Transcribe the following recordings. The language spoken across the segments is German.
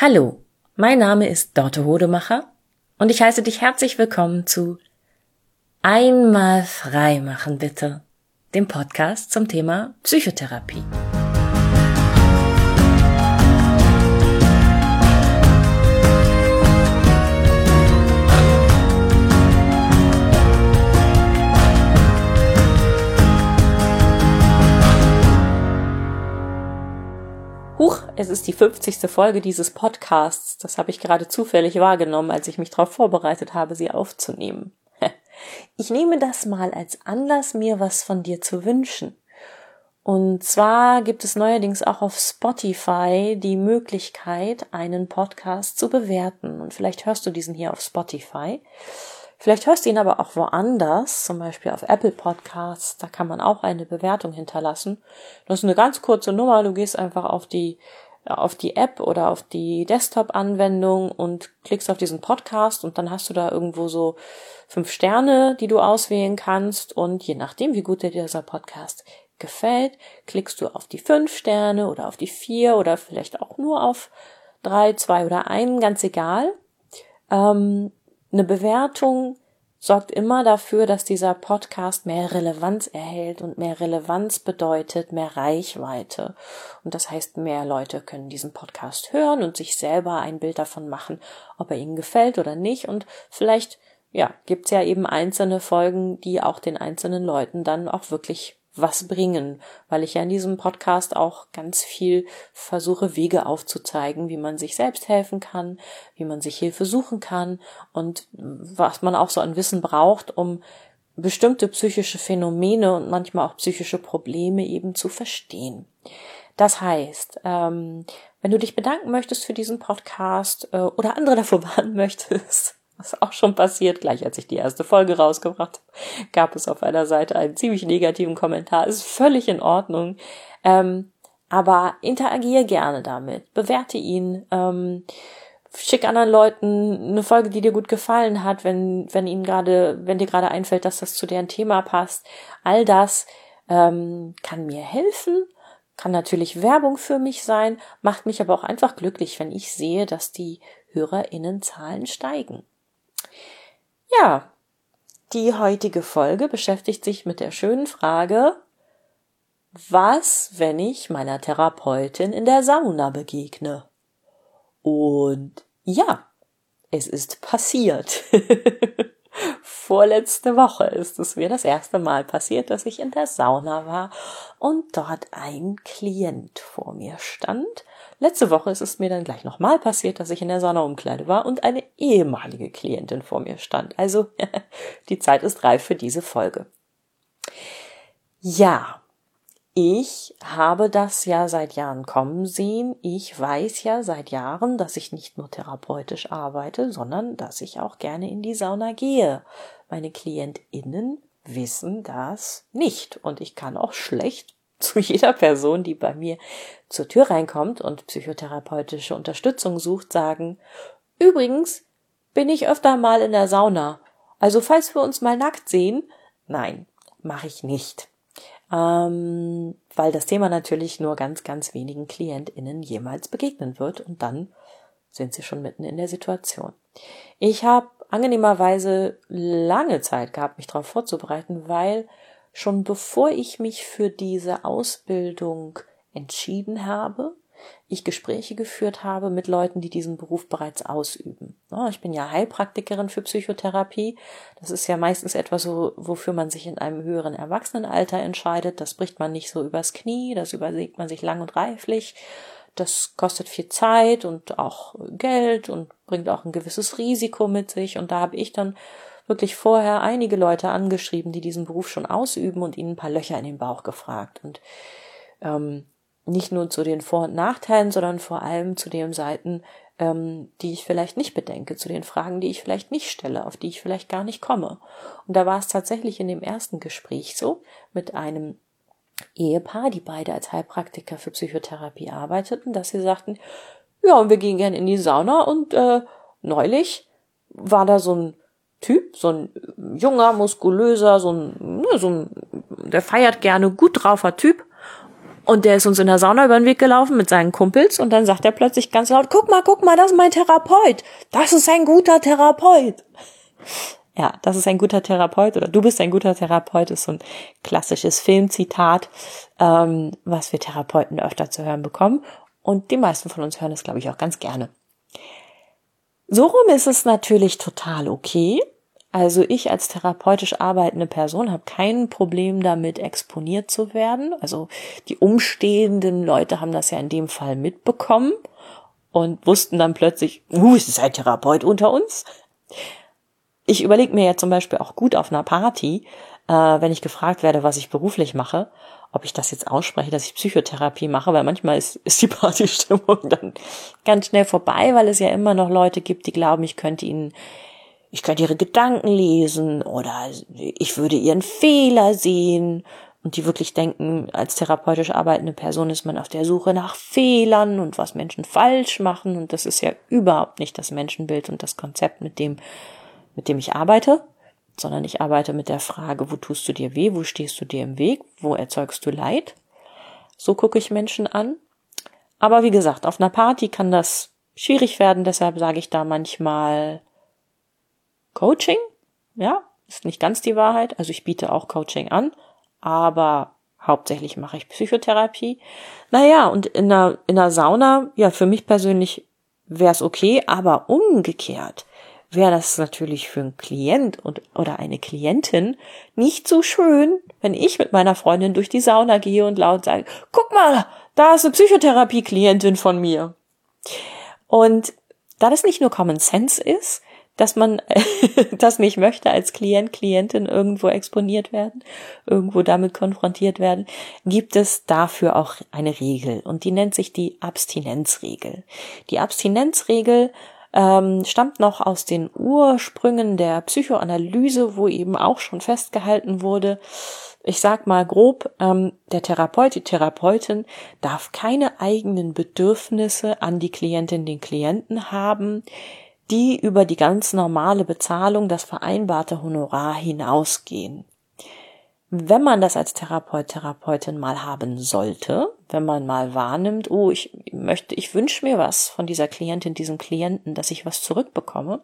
Hallo, mein Name ist Dorte Hodemacher und ich heiße dich herzlich willkommen zu Einmal frei machen bitte, dem Podcast zum Thema Psychotherapie. Huch, es ist die 50. Folge dieses Podcasts. Das habe ich gerade zufällig wahrgenommen, als ich mich darauf vorbereitet habe, sie aufzunehmen. Ich nehme das mal als Anlass, mir was von dir zu wünschen. Und zwar gibt es neuerdings auch auf Spotify die Möglichkeit, einen Podcast zu bewerten. Und vielleicht hörst du diesen hier auf Spotify. Vielleicht hörst du ihn aber auch woanders, zum Beispiel auf Apple Podcasts, da kann man auch eine Bewertung hinterlassen. Das ist eine ganz kurze Nummer, du gehst einfach auf die App oder auf die Desktop-Anwendung und klickst auf diesen Podcast und dann hast du da irgendwo so 5 Sterne, die du auswählen kannst und je nachdem, wie gut dir dieser Podcast gefällt, klickst du auf die 5 Sterne oder auf die 4 oder vielleicht auch nur auf 3, 2 oder 1, ganz egal. Eine Bewertung sorgt immer dafür, dass dieser Podcast mehr Relevanz erhält und mehr Relevanz bedeutet mehr Reichweite. Und das heißt, mehr Leute können diesen Podcast hören und sich selber ein Bild davon machen, ob er ihnen gefällt oder nicht. Und vielleicht, gibt's ja eben einzelne Folgen, die auch den einzelnen Leuten dann auch wirklich was bringen, weil ich ja in diesem Podcast auch ganz viel versuche, Wege aufzuzeigen, wie man sich selbst helfen kann, wie man sich Hilfe suchen kann und was man auch so an Wissen braucht, um bestimmte psychische Phänomene und manchmal auch psychische Probleme eben zu verstehen. Das heißt, wenn du dich bedanken möchtest für diesen Podcast oder andere davor warnen möchtest, was auch schon passiert, gleich als ich die erste Folge rausgebracht habe, gab es auf einer Seite einen ziemlich negativen Kommentar. Ist völlig in Ordnung, aber interagiere gerne damit, bewerte ihn, schick anderen Leuten eine Folge, die dir gut gefallen hat, wenn dir gerade einfällt, dass das zu deren Thema passt. All das kann mir helfen, kann natürlich Werbung für mich sein, macht mich aber auch einfach glücklich, wenn ich sehe, dass die HörerInnenzahlen steigen. Ja, die heutige Folge beschäftigt sich mit der schönen Frage, was, wenn ich meiner Therapeutin in der Sauna begegne? Und ja, es ist passiert. Vorletzte Woche ist es mir das erste Mal passiert, dass ich in der Sauna war und dort ein Klient vor mir stand. Letzte Woche ist es mir dann gleich nochmal passiert, dass ich in der Saunaumkleide war und eine ehemalige Klientin vor mir stand. Also die Zeit ist reif für diese Folge. Ja, ich habe das ja seit Jahren kommen sehen. Ich weiß ja seit Jahren, dass ich nicht nur therapeutisch arbeite, sondern dass ich auch gerne in die Sauna gehe. Meine KlientInnen wissen das nicht und ich kann auch schlecht zu jeder Person, die bei mir zur Tür reinkommt und psychotherapeutische Unterstützung sucht, sagen, übrigens bin ich öfter mal in der Sauna. Also falls wir uns mal nackt sehen, nein, mache ich nicht. Weil das Thema natürlich nur ganz, ganz wenigen KlientInnen jemals begegnen wird und dann sind sie schon mitten in der Situation. Ich habe angenehmerweise lange Zeit gehabt, mich darauf vorzubereiten, weil schon bevor ich mich für diese Ausbildung entschieden habe, ich Gespräche geführt habe mit Leuten, die diesen Beruf bereits ausüben. Ich bin ja Heilpraktikerin für Psychotherapie. Das ist ja meistens etwas, wofür man sich in einem höheren Erwachsenenalter entscheidet. Das bricht man nicht so übers Knie, das überlegt man sich lang und reiflich. Das kostet viel Zeit und auch Geld und bringt auch ein gewisses Risiko mit sich. Und da habe ich dann wirklich vorher einige Leute angeschrieben, die diesen Beruf schon ausüben und ihnen ein paar Löcher in den Bauch gefragt. Und nicht nur zu den Vor- und Nachteilen, sondern vor allem zu den Seiten, die ich vielleicht nicht bedenke, zu den Fragen, die ich vielleicht nicht stelle, auf die ich vielleicht gar nicht komme. Und da war es tatsächlich in dem ersten Gespräch so, mit einem Ehepaar, die beide als Heilpraktiker für Psychotherapie arbeiteten, dass sie sagten, ja, und wir gehen gerne in die Sauna und neulich war da so ein Typ, so ein junger, muskulöser, der feiert gerne, gut draufer Typ. Und der ist uns in der Sauna über den Weg gelaufen mit seinen Kumpels und dann sagt er plötzlich ganz laut, guck mal, das ist mein Therapeut. Das ist ein guter Therapeut. Ja, das ist ein guter Therapeut oder du bist ein guter Therapeut ist so ein klassisches Filmzitat, was wir Therapeuten öfter zu hören bekommen. Und die meisten von uns hören es, glaube ich, auch ganz gerne. So rum ist es natürlich total okay. Also ich als therapeutisch arbeitende Person habe kein Problem damit, exponiert zu werden. Also die umstehenden Leute haben das ja in dem Fall mitbekommen und wussten dann plötzlich, es ist ein Therapeut unter uns. Ich überlege mir ja zum Beispiel auch gut auf einer Party, wenn ich gefragt werde, was ich beruflich mache, ob ich das jetzt ausspreche, dass ich Psychotherapie mache, weil manchmal ist die Partystimmung dann ganz schnell vorbei, weil es ja immer noch Leute gibt, die glauben, ich könnte ihre Gedanken lesen oder ich würde ihren Fehler sehen und die wirklich denken, als therapeutisch arbeitende Person ist man auf der Suche nach Fehlern und was Menschen falsch machen und das ist ja überhaupt nicht das Menschenbild und das Konzept, mit dem ich arbeite, sondern ich arbeite mit der Frage, wo tust du dir weh, wo stehst du dir im Weg, wo erzeugst du Leid? So gucke ich Menschen an. Aber wie gesagt, auf einer Party kann das schwierig werden, deshalb sage ich da manchmal Coaching, ja, ist nicht ganz die Wahrheit. Also ich biete auch Coaching an, aber hauptsächlich mache ich Psychotherapie. Naja, und in der Sauna, ja, für mich persönlich wäre es okay, aber umgekehrt wäre das natürlich für einen Klient oder eine Klientin nicht so schön, wenn ich mit meiner Freundin durch die Sauna gehe und laut sage, guck mal, da ist eine Psychotherapie-Klientin von mir. Und da das nicht nur Common Sense ist, dass man das nicht möchte als Klient, Klientin irgendwo exponiert werden, irgendwo damit konfrontiert werden, gibt es dafür auch eine Regel und die nennt sich die Abstinenzregel. Die Abstinenzregel stammt noch aus den Ursprüngen der Psychoanalyse, wo eben auch schon festgehalten wurde, ich sag mal grob, der Therapeut, die Therapeutin darf keine eigenen Bedürfnisse an die Klientin, den Klienten haben, die über die ganz normale Bezahlung, das vereinbarte Honorar hinausgehen. Wenn man das als Therapeut, Therapeutin mal haben sollte, wenn man mal wahrnimmt, ich wünsche mir was von dieser Klientin, diesem Klienten, dass ich was zurückbekomme,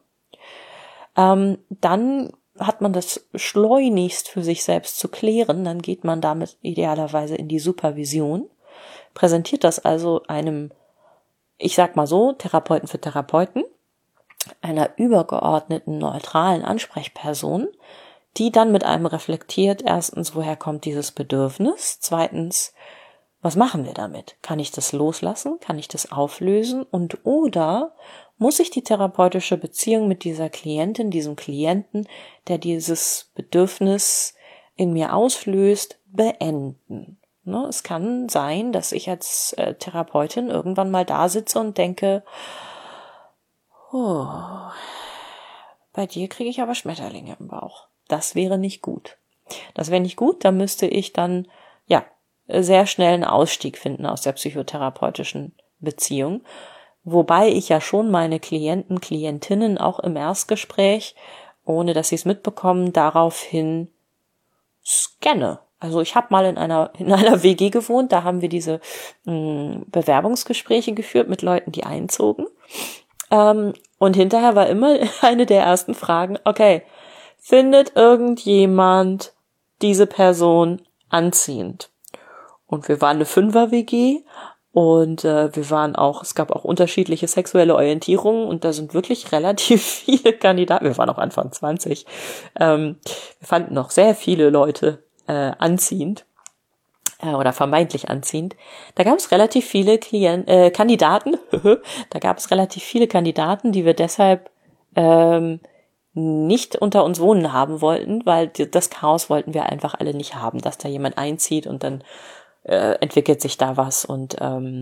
dann hat man das schleunigst für sich selbst zu klären, dann geht man damit idealerweise in die Supervision, präsentiert das also einem, ich sag mal so, Therapeuten für Therapeuten, einer übergeordneten, neutralen Ansprechperson, die dann mit einem reflektiert, erstens, woher kommt dieses Bedürfnis, zweitens, was machen wir damit? Kann ich das loslassen? Kann ich das auflösen? Und oder muss ich die therapeutische Beziehung mit dieser Klientin, diesem Klienten, der dieses Bedürfnis in mir auslöst, beenden? Ne? Es kann sein, dass ich als Therapeutin irgendwann mal da sitze und denke, bei dir kriege ich aber Schmetterlinge im Bauch. Das wäre nicht gut. Das wäre nicht gut, da müsste ich dann, sehr schnell einen Ausstieg finden aus der psychotherapeutischen Beziehung. Wobei ich ja schon meine Klienten, Klientinnen auch im Erstgespräch, ohne dass sie es mitbekommen, daraufhin scanne. Also ich habe mal in einer WG gewohnt, da haben wir diese Bewerbungsgespräche geführt mit Leuten, die einzogen. Und hinterher war immer eine der ersten Fragen, okay, findet irgendjemand diese Person anziehend? Und wir waren eine 5er-WG und es gab auch unterschiedliche sexuelle Orientierungen und da sind wirklich relativ viele Kandidaten, wir waren auch Anfang 20, wir fanden noch sehr viele Leute anziehend oder vermeintlich anziehend. Da gab es relativ viele Kandidaten, da gab es relativ viele Kandidaten, die wir deshalb nicht unter uns wohnen haben wollten, weil das Chaos wollten wir einfach alle nicht haben, dass da jemand einzieht und dann entwickelt sich da was und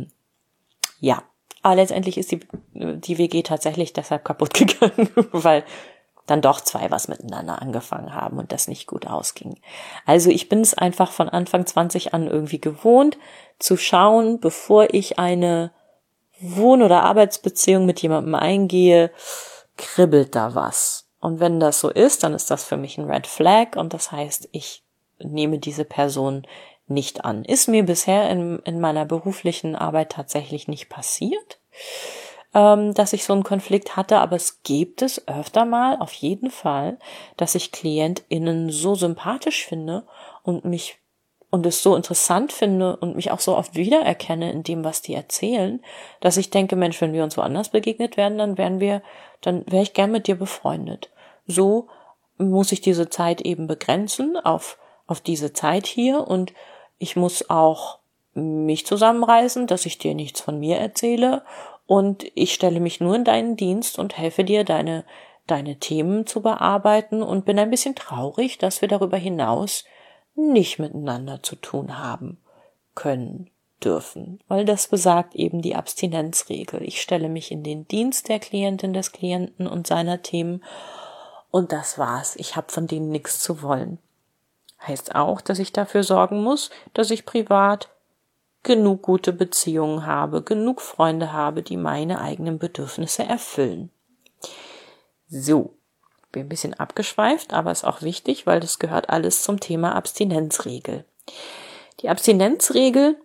aber letztendlich ist die WG tatsächlich deshalb kaputt gegangen, weil dann doch zwei was miteinander angefangen haben und das nicht gut ausging. Also ich bin es einfach von Anfang 20 an irgendwie gewohnt, zu schauen, bevor ich eine Wohn- oder Arbeitsbeziehung mit jemandem eingehe, kribbelt da was. Und wenn das so ist, dann ist das für mich ein Red Flag und das heißt, ich nehme diese Person nicht an. Ist mir bisher in meiner beruflichen Arbeit tatsächlich nicht passiert, dass ich so einen Konflikt hatte, aber es gibt es öfter mal, auf jeden Fall, dass ich KlientInnen so sympathisch finde und es so interessant finde und mich auch so oft wiedererkenne in dem, was die erzählen, dass ich denke, Mensch, wenn wir uns woanders begegnet werden, dann wäre ich gern mit dir befreundet. So muss ich diese Zeit eben begrenzen auf diese Zeit hier, und ich muss auch mich zusammenreißen, dass ich dir nichts von mir erzähle, und ich stelle mich nur in deinen Dienst und helfe dir, deine Themen zu bearbeiten, und bin ein bisschen traurig, dass wir darüber hinaus nicht miteinander zu tun haben können, dürfen, weil das besagt eben die Abstinenzregel. Ich stelle mich in den Dienst der Klientin, des Klienten und seiner Themen, und das war's. Ich habe von denen nichts zu wollen. Heißt auch, dass ich dafür sorgen muss, dass ich privat genug gute Beziehungen habe, genug Freunde habe, die meine eigenen Bedürfnisse erfüllen. So, bin ein bisschen abgeschweift, aber ist auch wichtig, weil das gehört alles zum Thema Abstinenzregel. Die Abstinenzregel,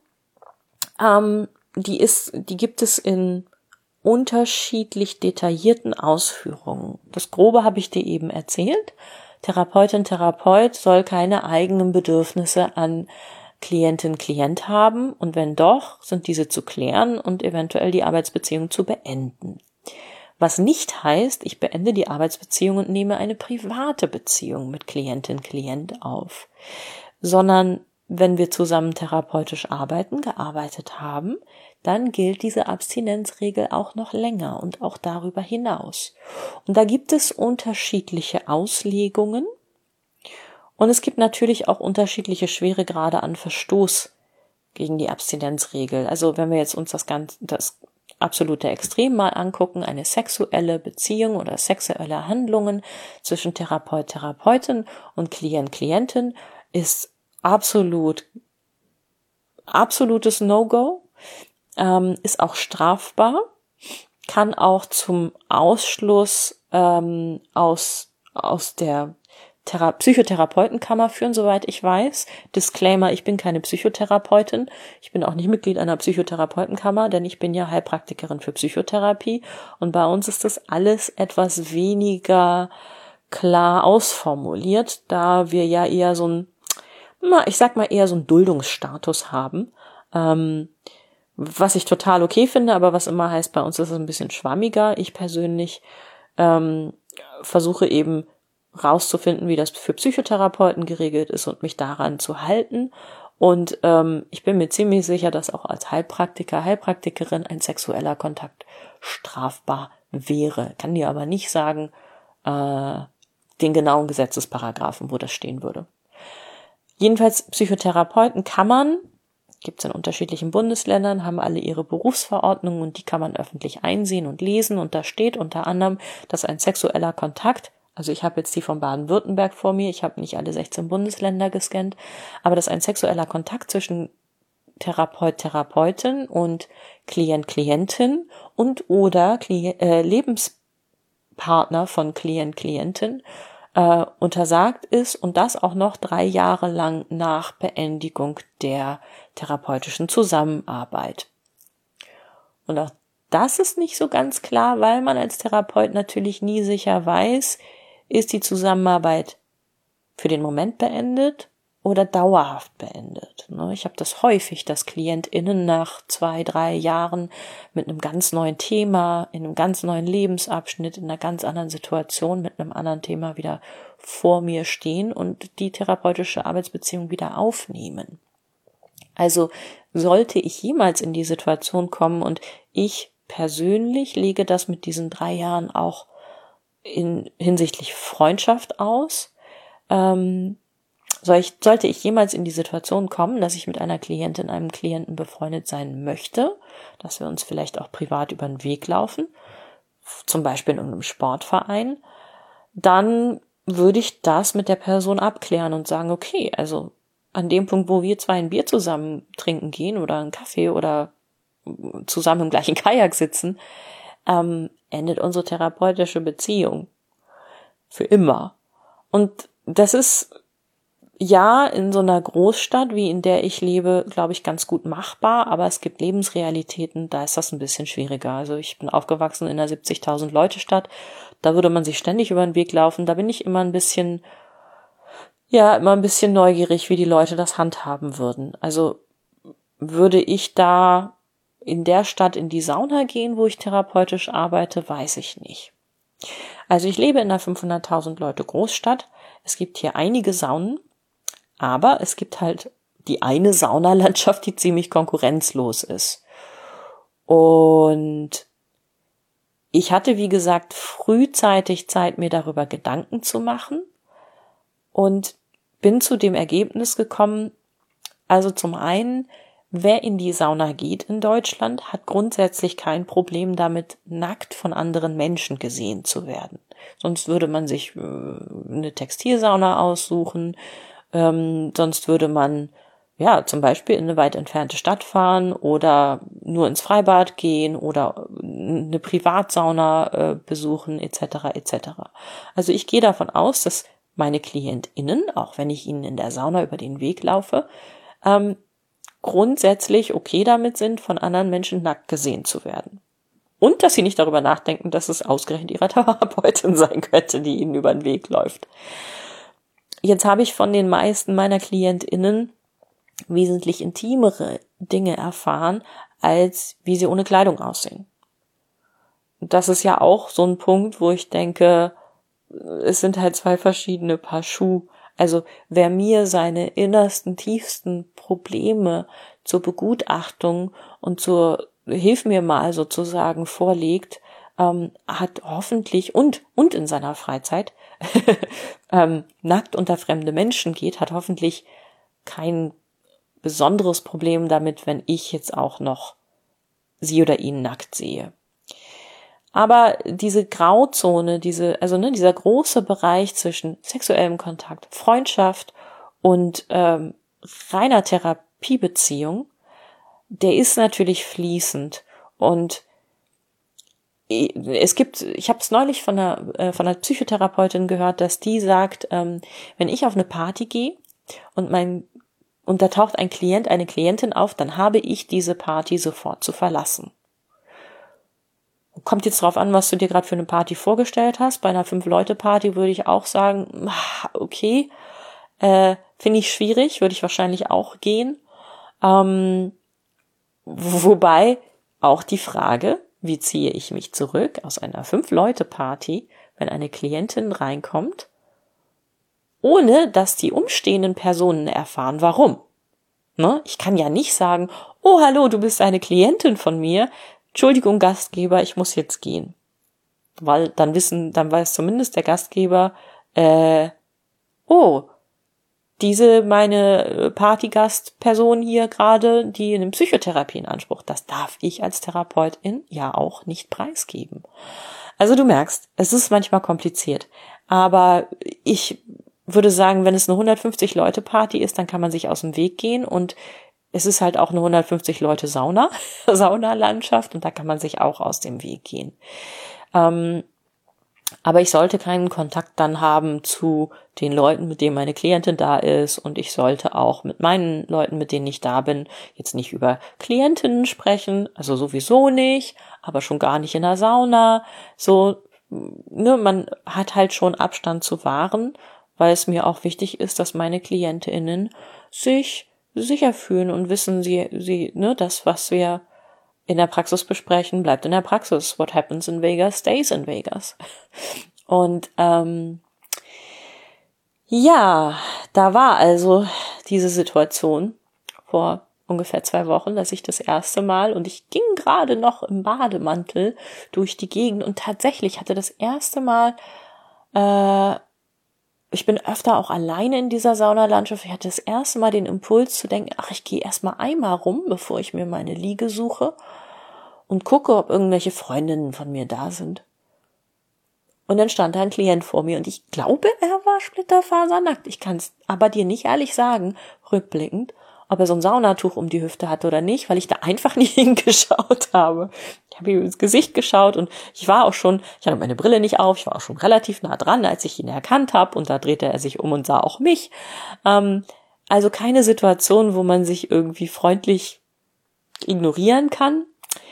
die gibt es in unterschiedlich detaillierten Ausführungen. Das Grobe habe ich dir eben erzählt. Therapeutin, Therapeut soll keine eigenen Bedürfnisse an Klientin, Klient haben, und wenn doch, sind diese zu klären und eventuell die Arbeitsbeziehung zu beenden. Was nicht heißt, ich beende die Arbeitsbeziehung und nehme eine private Beziehung mit Klientin, Klient auf, sondern wenn wir zusammen therapeutisch gearbeitet haben, dann gilt diese Abstinenzregel auch noch länger und auch darüber hinaus. Und da gibt es unterschiedliche Auslegungen, und es gibt natürlich auch unterschiedliche Schweregrade an Verstoß gegen die Abstinenzregel. Also wenn wir jetzt uns das absolute Extrem mal angucken, eine sexuelle Beziehung oder sexuelle Handlungen zwischen Therapeut, Therapeutin und Klient, Klientin ist absolutes No-Go, ist auch strafbar, kann auch zum Ausschluss aus der Psychotherapeutenkammer führen, soweit ich weiß. Disclaimer, ich bin keine Psychotherapeutin. Ich bin auch nicht Mitglied einer Psychotherapeutenkammer, denn ich bin ja Heilpraktikerin für Psychotherapie. Und bei uns ist das alles etwas weniger klar ausformuliert, da wir ja eher so einen Duldungsstatus haben. Was ich total okay finde, aber was immer heißt, bei uns ist es ein bisschen schwammiger. Ich persönlich versuche eben rauszufinden, wie das für Psychotherapeuten geregelt ist und mich daran zu halten. Und ich bin mir ziemlich sicher, dass auch als Heilpraktiker, Heilpraktikerin ein sexueller Kontakt strafbar wäre. Kann dir aber nicht sagen, den genauen Gesetzesparagraphen, wo das stehen würde. Jedenfalls Psychotherapeutenkammern gibt es in unterschiedlichen Bundesländern, haben alle ihre Berufsverordnungen, und die kann man öffentlich einsehen und lesen. Und da steht unter anderem, dass ein sexueller Kontakt, also ich habe jetzt die von Baden-Württemberg vor mir, ich habe nicht alle 16 Bundesländer gescannt, aber dass ein sexueller Kontakt zwischen Therapeut, Therapeutin und Klient, Klientin und oder Lebenspartner von Klient, Klientin untersagt ist, und das auch noch 3 Jahre lang nach Beendigung der therapeutischen Zusammenarbeit. Und auch das ist nicht so ganz klar, weil man als Therapeut natürlich nie sicher weiß, ist die Zusammenarbeit für den Moment beendet oder dauerhaft beendet. Ich habe das häufig, dass KlientInnen nach 2, 3 Jahren mit einem ganz neuen Thema, in einem ganz neuen Lebensabschnitt, in einer ganz anderen Situation, mit einem anderen Thema wieder vor mir stehen und die therapeutische Arbeitsbeziehung wieder aufnehmen. Also sollte ich jemals in die Situation kommen, und ich persönlich lege das mit diesen 3 Jahren auch hinsichtlich Freundschaft aus, sollte ich jemals in die Situation kommen, dass ich mit einer Klientin, einem Klienten befreundet sein möchte, dass wir uns vielleicht auch privat über den Weg laufen, zum Beispiel in irgendeinem Sportverein, dann würde ich das mit der Person abklären und sagen, okay, also an dem Punkt, wo wir 2 ein Bier zusammen trinken gehen oder einen Kaffee oder zusammen im gleichen Kajak sitzen, endet unsere therapeutische Beziehung für immer. Und das ist, ja, in so einer Großstadt, wie in der ich lebe, glaube ich, ganz gut machbar, aber es gibt Lebensrealitäten, da ist das ein bisschen schwieriger. Also ich bin aufgewachsen in einer 70.000 Leute Stadt, da würde man sich ständig über den Weg laufen, da bin ich immer ein bisschen neugierig, wie die Leute das handhaben würden. Also würde ich da in der Stadt in die Sauna gehen, wo ich therapeutisch arbeite, weiß ich nicht. Also ich lebe in einer 500.000 Leute Großstadt. Es gibt hier einige Saunen, aber es gibt halt die eine Saunalandschaft, die ziemlich konkurrenzlos ist. Und ich hatte, wie gesagt, frühzeitig Zeit, mir darüber Gedanken zu machen und bin zu dem Ergebnis gekommen, also zum einen, wer in die Sauna geht in Deutschland, hat grundsätzlich kein Problem damit, nackt von anderen Menschen gesehen zu werden. Sonst würde man sich eine Textilsauna aussuchen, sonst würde man ja zum Beispiel in eine weit entfernte Stadt fahren oder nur ins Freibad gehen oder eine Privatsauna besuchen etc. etc. Also ich gehe davon aus, dass meine KlientInnen, auch wenn ich ihnen in der Sauna über den Weg laufe, grundsätzlich okay damit sind, von anderen Menschen nackt gesehen zu werden. Und dass sie nicht darüber nachdenken, dass es ausgerechnet ihre Therapeutin sein könnte, die ihnen über den Weg läuft. Jetzt habe ich von den meisten meiner KlientInnen wesentlich intimere Dinge erfahren, als wie sie ohne Kleidung aussehen. Und das ist ja auch so ein Punkt, wo ich denke, es sind halt zwei verschiedene Paar Schuh. Also wer mir seine innersten, tiefsten Probleme zur Begutachtung und zur Hilf mir mal sozusagen vorlegt, hat hoffentlich und in seiner Freizeit nackt unter fremde Menschen geht, hat hoffentlich kein besonderes Problem damit, wenn ich jetzt auch noch sie oder ihn nackt sehe. Aber diese Grauzone, dieser große Bereich zwischen sexuellem Kontakt, Freundschaft und reiner Therapiebeziehung, der ist natürlich fließend. Und ich habe es neulich von einer Psychotherapeutin gehört, dass die sagt, wenn ich auf eine Party gehe und da taucht ein Klient, eine Klientin auf, dann habe ich diese Party sofort zu verlassen. Kommt jetzt drauf an, was du dir gerade für eine Party vorgestellt hast. Bei einer 5-Leute-Party würde ich auch sagen, okay, finde ich schwierig, würde ich wahrscheinlich auch gehen. Wobei auch die Frage, wie ziehe ich mich zurück aus einer 5-Leute-Party, wenn eine Klientin reinkommt, ohne dass die umstehenden Personen erfahren, warum. Ne? Ich kann ja nicht sagen, oh hallo, du bist eine Klientin von mir, Entschuldigung, Gastgeber, ich muss jetzt gehen. Weil dann weiß zumindest der Gastgeber, diese meine Partygastperson hier gerade, die eine Psychotherapie in Anspruch, das darf ich als Therapeutin ja auch nicht preisgeben. Also du merkst, es ist manchmal kompliziert. Aber ich würde sagen, wenn es eine 150-Leute-Party ist, dann kann man sich aus dem Weg gehen und es ist halt auch eine 150-Leute-Saunalandschaft und da kann man sich auch aus dem Weg gehen. Aber ich sollte keinen Kontakt dann haben zu den Leuten, mit denen meine Klientin da ist und ich sollte auch mit meinen Leuten, mit denen ich da bin, jetzt nicht über Klientinnen sprechen, also sowieso nicht, aber schon gar nicht in der Sauna. So, ne, man hat halt schon Abstand zu wahren, weil es mir auch wichtig ist, dass meine KlientInnen sich sicher fühlen und wissen, das, was wir in der Praxis besprechen, bleibt in der Praxis. What happens in Vegas stays in Vegas. Und da war also diese Situation vor ungefähr 2 Wochen, dass ich das erste Mal, und ich ging gerade noch im Bademantel durch die Gegend und tatsächlich hatte das erste Mal, ich bin öfter auch alleine in dieser Saunalandschaft. Ich hatte das erste Mal den Impuls zu denken, ich gehe erstmal einmal rum, bevor ich mir meine Liege suche und gucke, ob irgendwelche Freundinnen von mir da sind. Und dann stand da ein Klient vor mir und ich glaube, er war splitterfasernackt. Ich kann es aber dir nicht ehrlich sagen, rückblickend, ob er so ein Saunatuch um die Hüfte hatte oder nicht, weil ich da einfach nicht hingeschaut habe. Ich habe ihm ins Gesicht geschaut und ich hatte meine Brille nicht auf, ich war auch schon relativ nah dran, als ich ihn erkannt habe und da drehte er sich um und sah auch mich. Also keine Situation, wo man sich irgendwie freundlich ignorieren kann.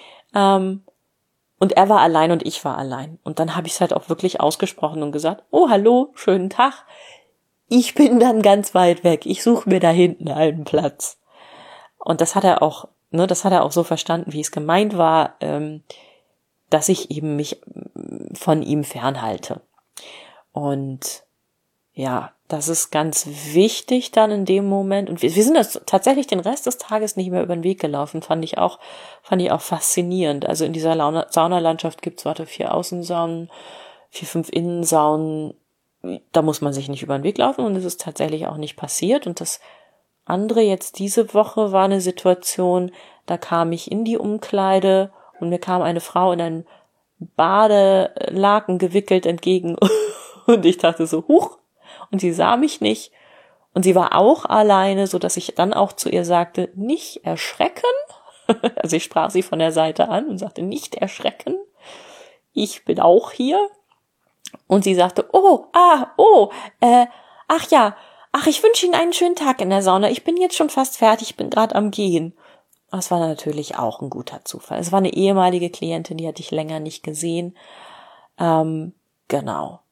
Und er war allein und ich war allein. Und dann habe ich es halt auch wirklich ausgesprochen und gesagt, oh, hallo, schönen Tag. Ich bin dann ganz weit weg. Ich suche mir da hinten einen Platz. Und das hat er auch so verstanden, wie es gemeint war, dass ich eben mich von ihm fernhalte. Und ja, das ist ganz wichtig dann in dem Moment. Und wir sind das tatsächlich den Rest des Tages nicht mehr über den Weg gelaufen. Fand ich auch faszinierend. Also in dieser Saunalandschaft gibt's 4 Außensaunen, 4, 5 Innensaunen. Da muss man sich nicht über den Weg laufen und es ist tatsächlich auch nicht passiert. Und das andere jetzt diese Woche war eine Situation, da kam ich in die Umkleide und mir kam eine Frau in einen Badelaken gewickelt entgegen und ich dachte so, huch, und sie sah mich nicht und sie war auch alleine, so dass ich dann auch zu ihr sagte, nicht erschrecken. Also ich sprach sie von der Seite an und sagte, nicht erschrecken, ich bin auch hier. Und sie sagte, ich wünsche Ihnen einen schönen Tag in der Sauna. Ich bin jetzt schon fast fertig, ich bin gerade am Gehen. Das war natürlich auch ein guter Zufall. Es war eine ehemalige Klientin, die hatte ich länger nicht gesehen. Genau.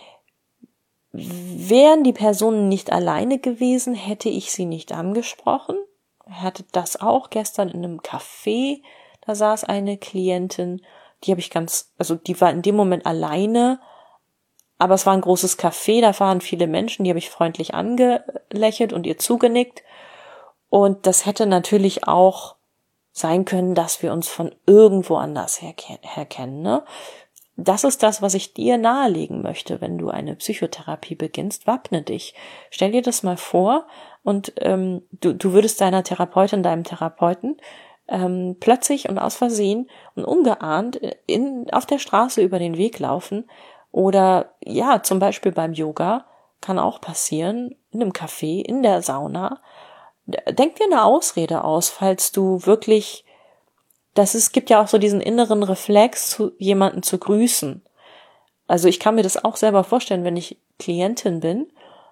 Wären die Personen nicht alleine gewesen, hätte ich sie nicht angesprochen. Ich hatte das auch gestern in einem Café. Da saß eine Klientin, die war in dem Moment alleine. Aber es war ein großes Café, da waren viele Menschen, die habe ich freundlich angelächelt und ihr zugenickt. Und das hätte natürlich auch sein können, dass wir uns von irgendwo anders her kennen. Ne? Das ist das, was ich dir nahelegen möchte, wenn du eine Psychotherapie beginnst. Wappne dich. Stell dir das mal vor und du würdest deiner Therapeutin, deinem Therapeuten plötzlich und aus Versehen und ungeahnt auf der Straße über den Weg laufen. Oder ja, zum Beispiel beim Yoga kann auch passieren, in einem Café, in der Sauna. Denk dir eine Ausrede aus, falls du wirklich, gibt ja auch so diesen inneren Reflex, jemanden zu grüßen. Also ich kann mir das auch selber vorstellen, wenn ich Klientin bin,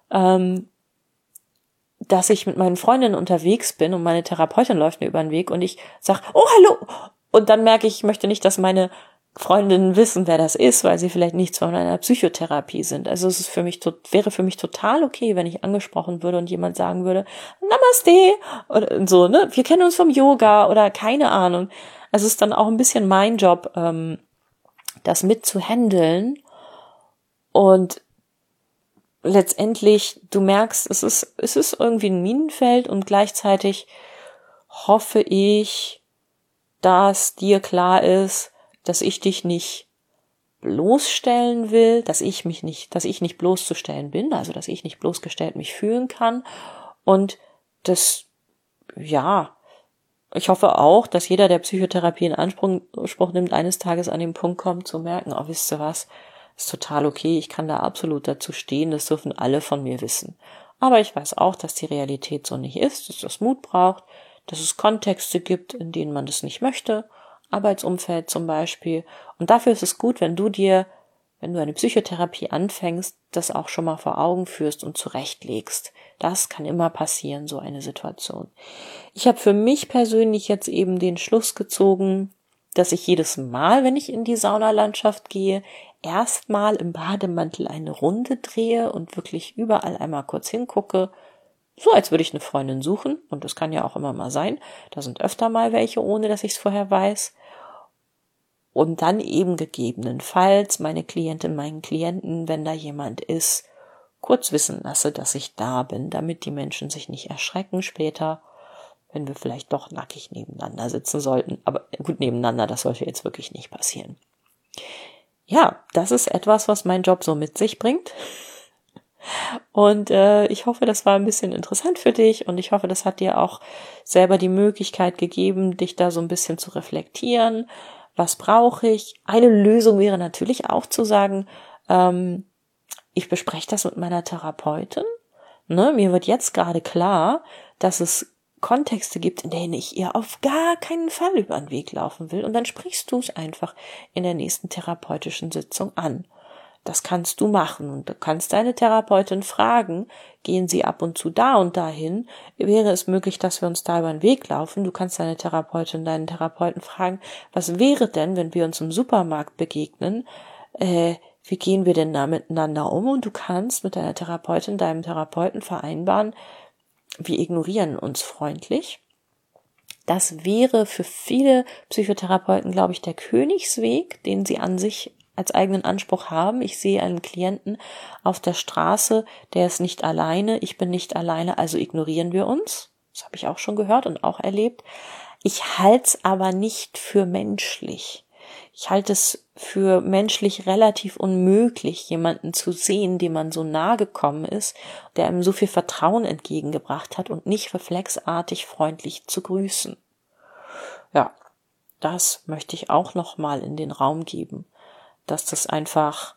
dass ich mit meinen Freundinnen unterwegs bin und meine Therapeutin läuft mir über den Weg und ich sag, oh, hallo! Und dann merke ich möchte nicht, dass meine Freundinnen wissen, wer das ist, weil sie vielleicht nichts von einer Psychotherapie sind. Also es ist wäre für mich total okay, wenn ich angesprochen würde und jemand sagen würde, Namaste oder so, ne? Wir kennen uns vom Yoga oder keine Ahnung. Also es ist dann auch ein bisschen mein Job, das mit zu handeln und letztendlich, du merkst, es ist irgendwie ein Minenfeld und gleichzeitig hoffe ich, dass dir klar ist, dass ich dich nicht bloßstellen will, dass ich nicht bloßzustellen bin, also dass ich nicht bloßgestellt mich fühlen kann und ich hoffe auch, dass jeder, der Psychotherapie in Anspruch nimmt, eines Tages an den Punkt kommt, zu merken, oh, wisst ihr was, ist total okay, ich kann da absolut dazu stehen, das dürfen alle von mir wissen. Aber ich weiß auch, dass die Realität so nicht ist, dass das Mut braucht, dass es Kontexte gibt, in denen man das nicht möchte, Arbeitsumfeld zum Beispiel. Und dafür ist es gut, wenn du eine Psychotherapie anfängst, das auch schon mal vor Augen führst und zurechtlegst. Das kann immer passieren, so eine Situation. Ich habe für mich persönlich jetzt eben den Schluss gezogen, dass ich jedes Mal, wenn ich in die Saunalandschaft gehe, erstmal im Bademantel eine Runde drehe und wirklich überall einmal kurz hingucke, so als würde ich eine Freundin suchen, und das kann ja auch immer mal sein, da sind öfter mal welche, ohne dass ich es vorher weiß, und dann eben gegebenenfalls meine Klientin, meinen Klienten, wenn da jemand ist, kurz wissen lasse, dass ich da bin, damit die Menschen sich nicht erschrecken später, wenn wir vielleicht doch nackig nebeneinander sitzen sollten. Aber gut, nebeneinander, das sollte jetzt wirklich nicht passieren. Ja, das ist etwas, was mein Job so mit sich bringt. Und ich hoffe, das war ein bisschen interessant für dich und ich hoffe, das hat dir auch selber die Möglichkeit gegeben, dich da so ein bisschen zu reflektieren. Was brauche ich? Eine Lösung wäre natürlich auch zu sagen, ich bespreche das mit meiner Therapeutin. Ne? Mir wird jetzt gerade klar, dass es Kontexte gibt, in denen ich ihr auf gar keinen Fall über den Weg laufen will. Und dann sprichst du es einfach in der nächsten therapeutischen Sitzung an. Das kannst du machen und du kannst deine Therapeutin fragen, gehen Sie ab und zu da und dahin? Wäre es möglich, dass wir uns da über den Weg laufen? Du kannst deine Therapeutin, deinen Therapeuten fragen, was wäre denn, wenn wir uns im Supermarkt begegnen? Wie gehen wir denn da miteinander um? Und du kannst mit deiner Therapeutin, deinem Therapeuten vereinbaren, wir ignorieren uns freundlich. Das wäre für viele Psychotherapeuten, glaube ich, der Königsweg, den sie an sich als eigenen Anspruch haben. Ich sehe einen Klienten auf der Straße, der ist nicht alleine, ich bin nicht alleine, also ignorieren wir uns. Das habe ich auch schon gehört und auch erlebt. Ich halte es aber nicht für menschlich. Ich halte es für menschlich relativ unmöglich, jemanden zu sehen, dem man so nahe gekommen ist, der einem so viel Vertrauen entgegengebracht hat und nicht reflexartig freundlich zu grüßen. Ja, das möchte ich auch noch mal in den Raum geben, dass das einfach,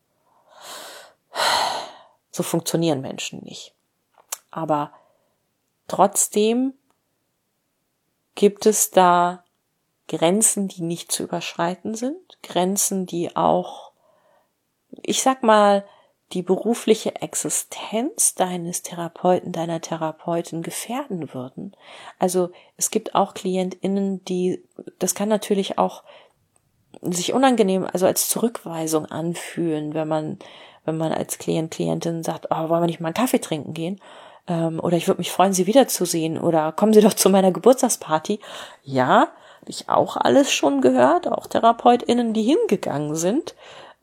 so funktionieren Menschen nicht. Aber trotzdem gibt es da Grenzen, die nicht zu überschreiten sind, Grenzen, die auch, ich sag mal, die berufliche Existenz deines Therapeuten, deiner Therapeutin gefährden würden. Also es gibt auch KlientInnen, das kann natürlich auch sich unangenehm, also als Zurückweisung anfühlen, wenn man als Klientin sagt, wollen wir nicht mal einen Kaffee trinken gehen? Oder ich würde mich freuen, Sie wiederzusehen. Oder kommen Sie doch zu meiner Geburtstagsparty. Ja, habe ich auch alles schon gehört, auch TherapeutInnen, die hingegangen sind.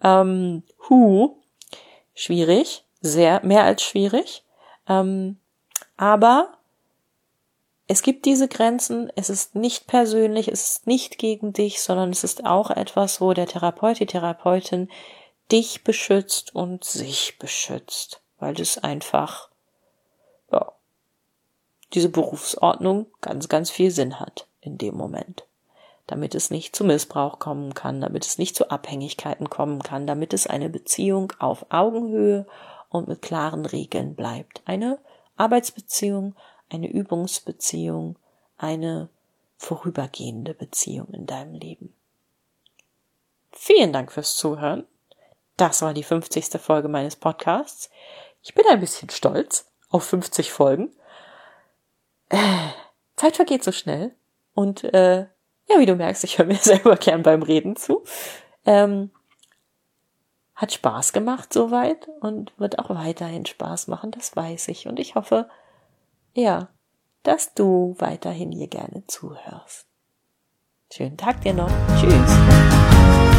Schwierig, mehr als schwierig. Aber es gibt diese Grenzen, es ist nicht persönlich, es ist nicht gegen dich, sondern es ist auch etwas, wo der Therapeut, die Therapeutin dich beschützt und sich beschützt, weil das einfach, diese Berufsordnung ganz, ganz viel Sinn hat in dem Moment. Damit es nicht zu Missbrauch kommen kann, damit es nicht zu Abhängigkeiten kommen kann, damit es eine Beziehung auf Augenhöhe und mit klaren Regeln bleibt. Eine Arbeitsbeziehung, eine Übungsbeziehung, eine vorübergehende Beziehung in deinem Leben. Vielen Dank fürs Zuhören. Das war die 50. Folge meines Podcasts. Ich bin ein bisschen stolz auf 50 Folgen. Zeit vergeht so schnell und wie du merkst, ich höre mir selber gern beim Reden zu. Hat Spaß gemacht soweit und wird auch weiterhin Spaß machen, das weiß ich. Und ich hoffe, dass du weiterhin hier gerne zuhörst. Schönen Tag dir noch. Tschüss.